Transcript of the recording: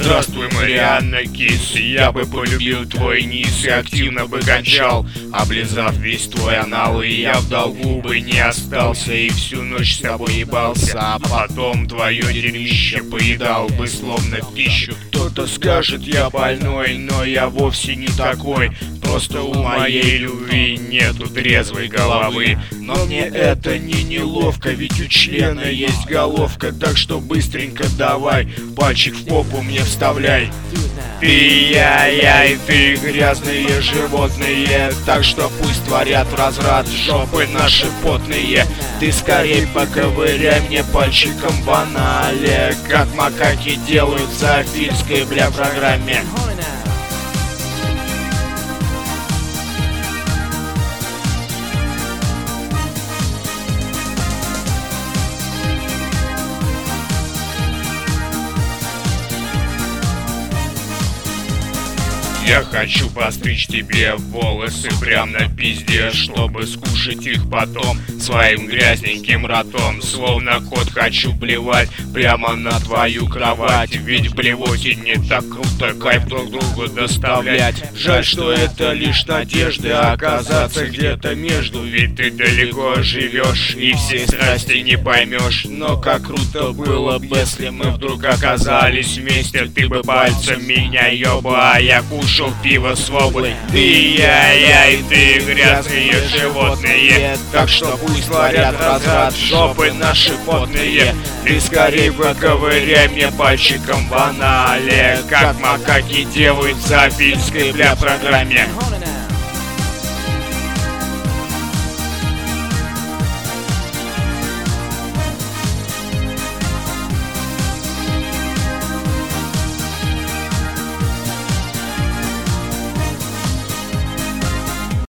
Здравствуй, Марианна Кис, я бы полюбил твой низ и активно бы кончал, облизав весь твой анал, и я в долгу бы не остался и всю ночь с тобой ебался, а потом твое дерьмище поедал бы словно пищу. Кто-то скажет, я больной, но я вовсе не такой, просто у моей любви нету трезвой головы. Но мне это не неловко, ведь у члена есть головка, так что быстренько давай пальчик в попу мне вставляй. Ты и я, и ты грязные животные, так что пусть творят разврат жопы наши потные. Ты скорей поковыряй мне пальчиком в анале, как макаки делают в зоофильской, бля, программе. Я хочу постричь тебе волосы прям на пизде, чтобы скушать их потом своим грязненьким ротом. Словно кот хочу блевать прямо на твою кровать, ведь в блевоте не так круто кайф друг другу доставлять. Жаль, что это лишь надежды оказаться где-то между, ведь ты далеко живешь и все страсти не поймешь. Но как круто было бы, если мы вдруг оказались вместе. Ты бы пальцем меня ёба, а я кушал пиво свободы. Ты и я, и ты грязные животные, так что пусть творят разврат жопы наши потные. Ты скорей поковыряй мне пальчиком в анале, как макаки делают в зоофильской, бля, программе.